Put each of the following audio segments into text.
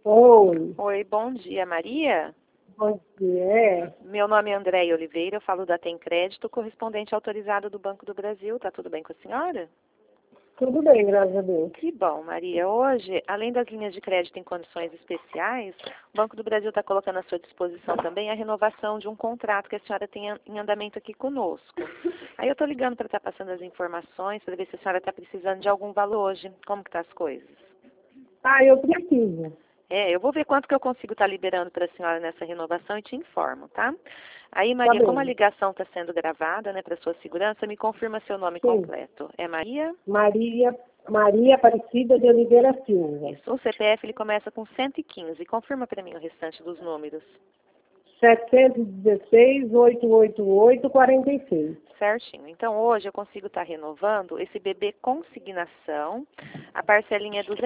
Oi, Oi, bom dia, Maria. bom dia. Meu nome é Andréia Oliveira, eu falo da Tem Crédito, correspondente autorizado do Banco do Brasil. Tá tudo bem com a senhora? Tudo bem, graças a Deus. Que bom, Maria. Hoje, além das linhas de crédito em condições especiais, o Banco do Brasil está colocando à sua disposição também a renovação de um contrato que a senhora tem em andamento aqui conosco. Aí eu estou ligando para estar passando as informações, para ver se a senhora está precisando de algum valor hoje. Como que tá as coisas? Eu preciso. Eu vou ver quanto que eu consigo estar liberando para a senhora nessa renovação e te informo, tá? Aí, Tá Maria, como a bem. ligação está sendo gravada, né, para sua segurança, me confirma seu nome Sim, completo. É Maria? Maria Aparecida de Oliveira Silva. Isso. O CPF ele começa com 115. Confirma para mim o restante dos números. 716-888-46. Certinho. Então, hoje eu consigo estar renovando esse bebê consignação. A parcelinha é R$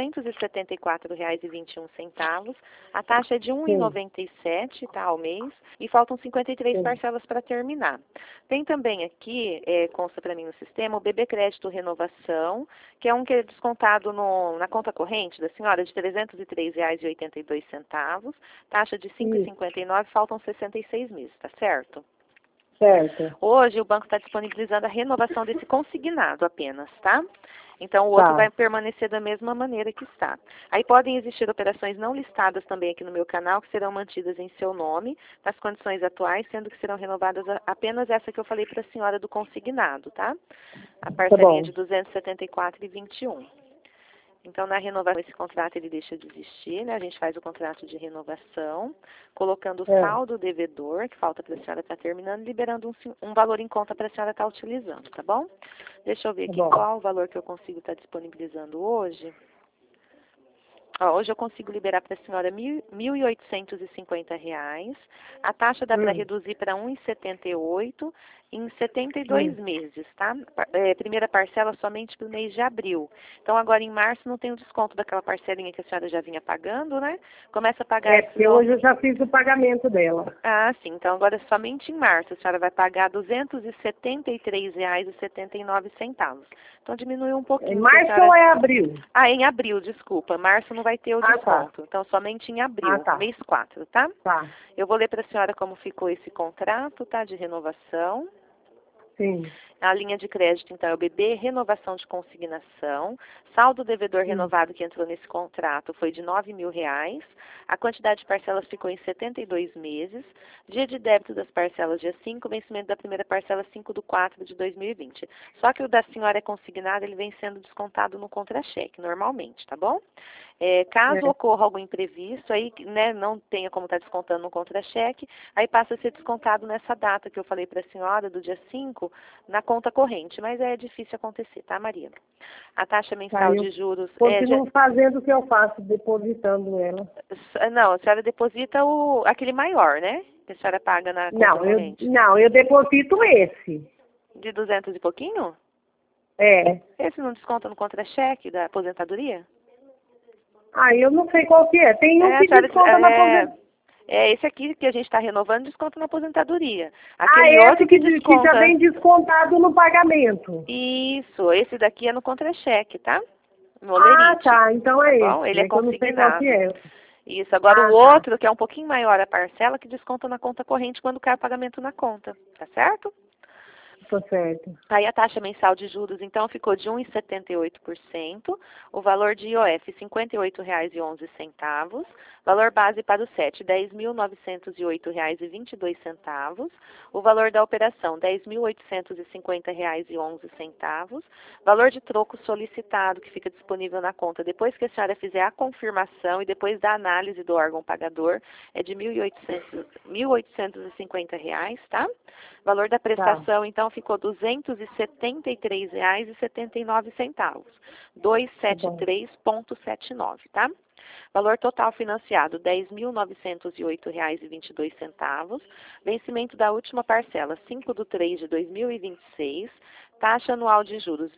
274,21. A taxa é de R$ Sim, 1,97, tá, ao mês. E faltam 53 sim, parcelas para terminar. Tem também aqui, consta para mim no sistema, o bebê crédito renovação, que é um que é descontado na conta corrente da senhora de R$ 303,82. Taxa de isso, 5,59, faltam 66 meses, tá certo? certo. Hoje o banco está disponibilizando a renovação desse consignado apenas, tá? Então o outro Tá, vai permanecer da mesma maneira que está. Aí podem existir operações não listadas também aqui no meu canal que serão mantidas em seu nome, nas condições atuais, sendo que serão renovadas apenas essa que eu falei para a senhora do consignado, tá? A tá parcelinha de bom. R$ 274,21. Então, na renovação, esse contrato ele deixa de existir, né? A gente faz o contrato de renovação, colocando o É, saldo devedor, que falta para a senhora estar terminando, liberando um valor em conta para a senhora estar utilizando, tá bom? Deixa eu ver tá aqui bom. qual o valor que eu consigo estar disponibilizando hoje. Ó, hoje eu consigo liberar para a senhora R$ 1.850. A taxa dá para Hum, reduzir para 1,78 em 72 hum. meses, tá? Primeira parcela somente para o mês de abril. Então, agora em março não tem o desconto daquela parcelinha que a senhora já vinha pagando, né? Começa a pagar esses Porque hoje eu já fiz o pagamento dela. Ah, sim. Então, agora somente em março a senhora vai pagar R$ 273,79. Então, diminuiu um É pouquinho, porque a março senhora... ou é abril? Ah, em abril, desculpa. Março não vai ter o Ah, tá. desconto. Então, somente em Ah, abril, tá. mês 4, tá? Tá. Eu vou ler para a senhora como ficou esse contrato, tá? De renovação. Sim. A linha de crédito, então, é o BB, renovação de consignação. Saldo devedor Hum. renovado que entrou nesse contrato foi de R$ 9.000. A quantidade de parcelas ficou em 72 meses. Dia de débito das parcelas, dia 5, vencimento da primeira parcela, 5/4 de 2020. Só que o da senhora é consignado, ele vem sendo descontado no contra-cheque, normalmente, tá bom? Caso É. ocorra algum imprevisto, aí, né, não tenha como estar descontando no contra-cheque, aí passa a ser descontado nessa data que eu falei para a senhora, do dia 5, na conta corrente, mas é difícil acontecer, tá, Maria? A taxa Tá, mensal eu de juros continuo fazendo o que eu faço, depositando ela. não, a senhora deposita aquele maior, né? Que a senhora paga na conta corrente. Não, eu deposito esse. De 200 e pouquinho? É. Esse não desconta no contra-cheque da aposentadoria? Eu não sei qual que é. Tem um A que senhora, desconta na aposentadoria. esse aqui que a gente está renovando desconta na aposentadoria. Aquele outro Esse que que já desconta. vem descontado no pagamento. Isso, esse daqui é no contra-cheque, tá? No Ah, Olerite, tá. Então tá é bom? Ele esse. é É que eu não sei qual que consignado. é. Isso, agora o Ah, tá. outro, que é um pouquinho maior a parcela, que desconta na conta corrente quando cai o pagamento na conta, tá certo? Tô certo. Aí a taxa mensal de juros, então, ficou de 1,78%, o valor de IOF, R$ 58,11, valor base para o SET, R$ 10.908,22, o valor da operação, R$ 10.850,11, valor de troco solicitado, que fica disponível na conta depois que a senhora fizer a confirmação e depois da análise do órgão pagador, é de R$ 1.850, tá? Valor da Tá. prestação, então, ficou R$ 273,79. Tá bom. 273,79, tá? Valor total financiado, R$ 10.908,22. Vencimento da última parcela, 5/3 de 2026. Taxa anual de juros,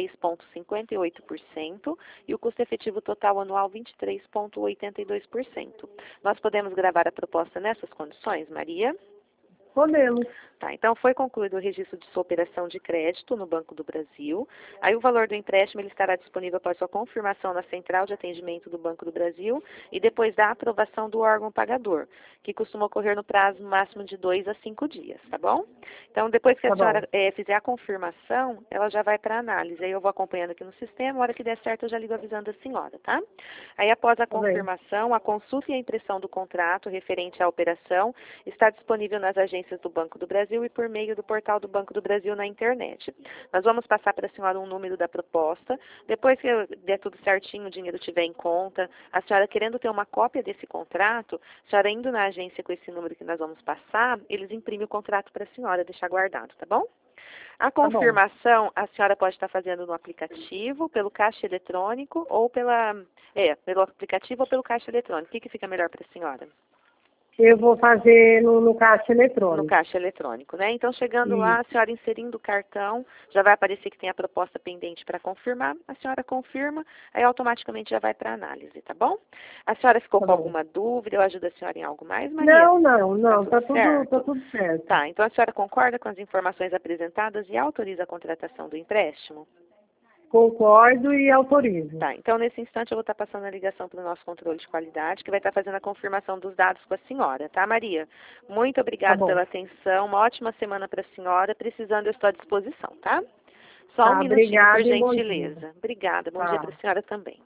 23,58%. E o custo efetivo total anual, 23,82%. Nós podemos gravar a proposta nessas condições, Maria? Podemos. Tá, então foi concluído o registro de sua operação de crédito no Banco do Brasil. Aí o valor do empréstimo ele estará disponível após sua confirmação na central de atendimento do Banco do Brasil e depois da aprovação do órgão pagador, que costuma ocorrer no prazo máximo de 2 a 5 dias, tá bom? Então, depois que a Tá bom. senhora fizer a confirmação, ela já vai para análise. Aí eu vou acompanhando aqui no sistema, a hora que der certo eu já ligo avisando a senhora, tá? Aí após a Tá bem. confirmação, a consulta e a impressão do contrato referente à operação está disponível nas agências do Banco do Brasil e por meio do portal do Banco do Brasil na internet. Nós vamos passar para a senhora um número da proposta. Depois que der tudo certinho, o dinheiro estiver em conta, a senhora querendo ter uma cópia desse contrato, a senhora indo na agência com esse número que nós vamos passar, eles imprimem o contrato para a senhora deixar guardado, tá bom? A Tá bom. confirmação a senhora pode estar fazendo no aplicativo, pelo caixa eletrônico ou pelo aplicativo ou pelo caixa eletrônico. O que fica melhor para a senhora? Eu vou fazer no caixa No eletrônico. caixa eletrônico, né? Então, chegando lá, a senhora inserindo o cartão, já vai aparecer que tem a proposta pendente para confirmar, a senhora confirma, aí automaticamente já vai para análise, tá bom? A senhora ficou Tá com bom. alguma dúvida? Eu ajudo a senhora em algo mais, Maria? Não. Tá tudo certo? Tá tudo certo. Tá, então a senhora concorda com as informações apresentadas e autoriza a contratação do empréstimo? Concordo e autorizo. Tá, então nesse instante eu vou estar passando a ligação para o nosso controle de qualidade, que vai estar fazendo a confirmação dos dados com a senhora, tá, Maria? Muito obrigada Tá bom. pela atenção, uma ótima semana para a senhora. Precisando, eu estou à disposição, tá? Só Tá, um minutinho, por obrigada e bom dia. gentileza. Obrigada, bom dia Tá. para a senhora também.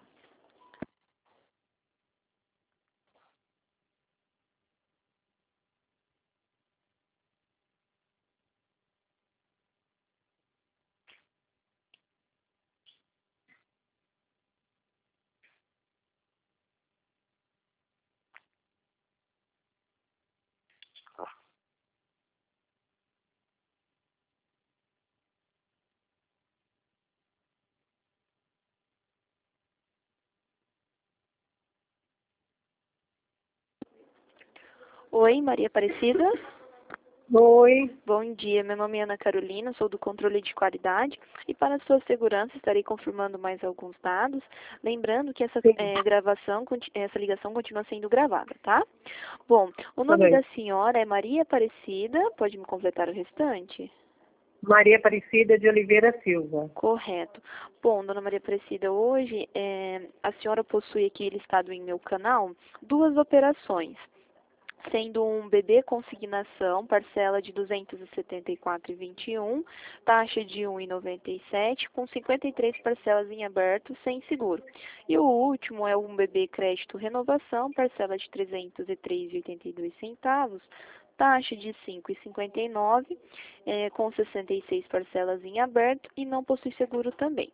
Oi, Maria Aparecida. Oi. Bom dia, meu nome é Ana Carolina, sou do controle de qualidade e para sua segurança estarei confirmando mais alguns dados, lembrando que essa Sim. essa ligação continua sendo gravada, tá? Bom, o Tá nome bem. da senhora é Maria Aparecida, pode me completar o restante? Maria Aparecida de Oliveira Silva. Correto. Bom, dona Maria Aparecida, hoje a senhora possui aqui listado em meu canal duas operações, sendo um bebê consignação, parcela de R$ 274,21, taxa de R$ 1,97, com 53 parcelas em aberto, sem seguro. E o último é um bebê crédito renovação, parcela de R$ 303,82, taxa de R$ 5,59, com 66 parcelas em aberto e não possui seguro também.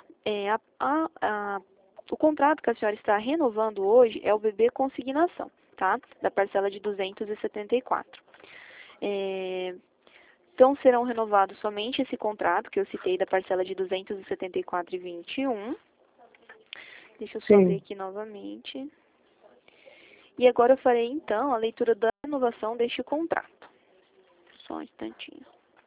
O contrato que a senhora está renovando hoje é o bebê consignação, tá? Da parcela de 274. Então, serão renovados somente esse contrato que eu citei da parcela de 274,21. Deixa eu só ver aqui novamente. E agora eu farei, então, a leitura da renovação deste contrato. Só um instantinho.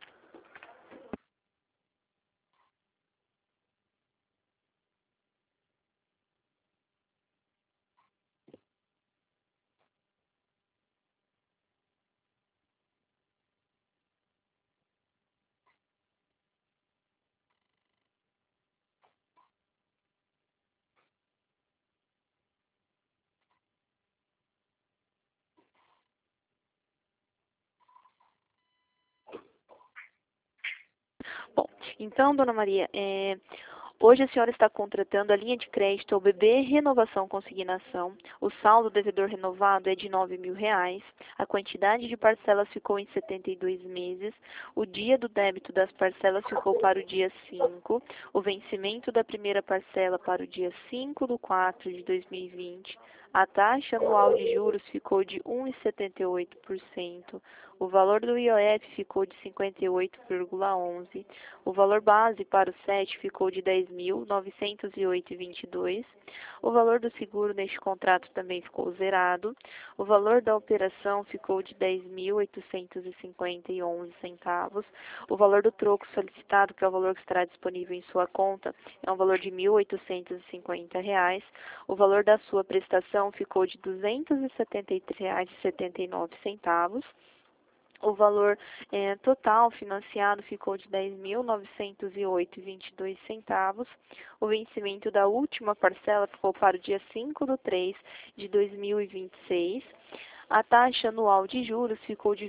Bom, então, dona Maria, hoje a senhora está contratando a linha de crédito ao bebê Renovação Consignação. O saldo devedor renovado é de R$ 9.000. A quantidade de parcelas ficou em 72 meses. O dia do débito das parcelas ficou para o dia 5. O vencimento da primeira parcela para o dia 5/4 de 2020. A taxa anual de juros ficou de 1,78%. O valor do IOF ficou de 58,11. O valor base para o SET ficou de 10.908,22. O valor do seguro neste contrato também ficou zerado. O valor da operação ficou de 10.850,11 centavos. O valor do troco solicitado, que é o valor que estará disponível em sua conta, é um valor de R$ 1.850. O valor da sua prestação ficou de R$ 273,79. O valor total financiado ficou de R$ 10.908,22. O vencimento da última parcela ficou para o dia 5/3/2026. A taxa anual de juros ficou de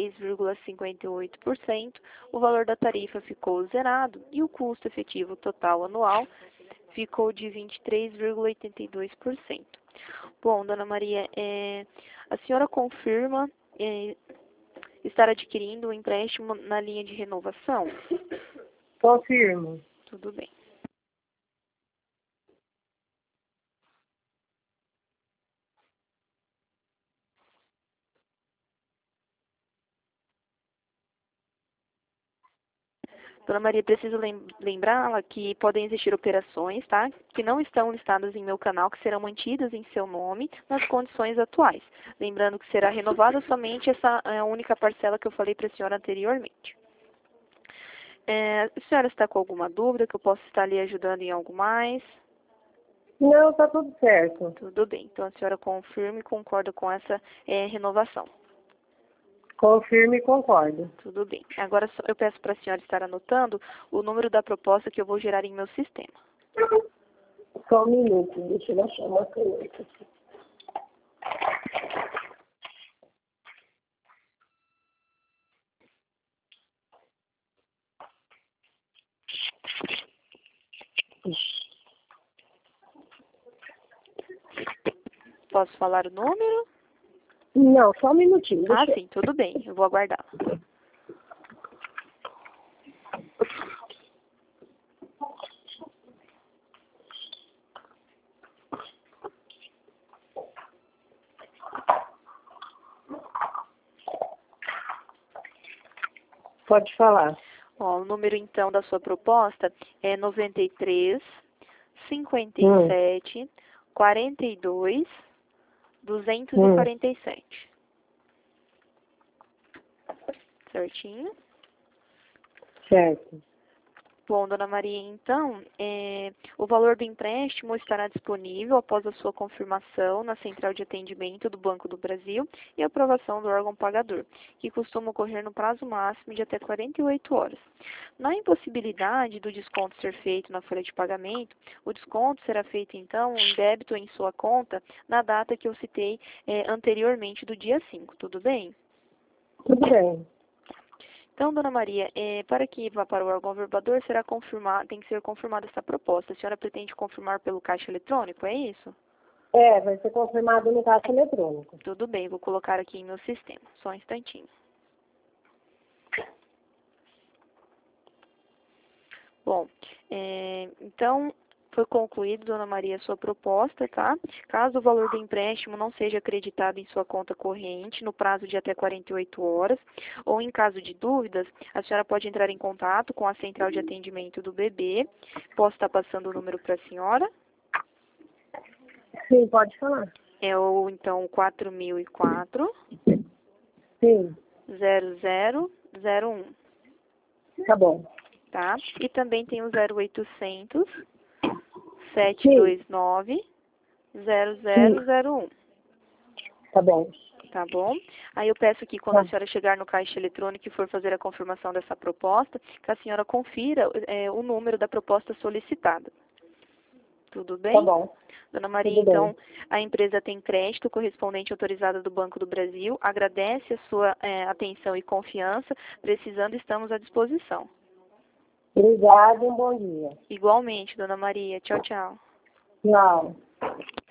23,58%. O valor da tarifa ficou zerado e o custo efetivo total anual ficou de 23,82%. Bom, dona Maria, a senhora confirma estar adquirindo um empréstimo na linha de renovação? Confirmo. Tudo bem. Dona Maria, preciso lembrá-la que podem existir operações, tá, que não estão listadas em meu canal, que serão mantidas em seu nome nas condições atuais. Lembrando que será renovada somente essa única parcela que eu falei para a senhora anteriormente. A senhora está com alguma dúvida que eu possa estar lhe ajudando em algo mais? Não, está tudo certo. Tudo bem. Então a senhora confirma e concorda com essa renovação. Confirmo e concordo. Tudo bem. Agora eu peço para a senhora estar anotando o número da proposta que eu vou gerar em meu sistema. Só um minuto, deixa eu achar uma caneta aqui. Posso falar o número? Não, só um minutinho. Ah, deixa eu- sim, tudo bem. Eu vou aguardar. Pode falar. Ó, o número, então, da sua proposta é 93 57 42 247. Certinho? Certo. Bom, dona Maria, então, o valor do empréstimo estará disponível após a sua confirmação na Central de Atendimento do Banco do Brasil e aprovação do órgão pagador, que costuma ocorrer no prazo máximo de até 48 horas. Na impossibilidade do desconto ser feito na folha de pagamento, o desconto será feito, então, em débito em sua conta na data que eu citei anteriormente, do dia 5, tudo bem? Tudo bem. Então, dona Maria, para que vá para o órgão verbador, tem que ser confirmada essa proposta. A senhora pretende confirmar pelo caixa eletrônico, é isso? Vai ser confirmado no caixa eletrônico. Tudo bem, vou colocar aqui em meu sistema. Só um instantinho. Bom, então, foi concluído, dona Maria, a sua proposta, tá? Caso o valor do empréstimo não seja acreditado em sua conta corrente no prazo de até 48 horas, ou em caso de dúvidas, a senhora pode entrar em contato com a Central de Atendimento do BB. Posso estar passando o número para a senhora? Sim, pode falar. É o, então, 4004 Sim, 0001, tá bom. tá? E também tem o 0800 729 0001, Tá bom. tá bom? Aí eu peço que quando a senhora chegar no caixa eletrônico e for fazer a confirmação dessa proposta, que a senhora confira o número da proposta solicitada. Tudo bem? Tá bom. Dona Maria, Tudo bem. então, a empresa tem crédito correspondente autorizada do Banco do Brasil, agradece a sua atenção e confiança, precisando, estamos à disposição. Obrigada e um bom dia. Igualmente, Dona Maria. Tchau, tchau. Tchau.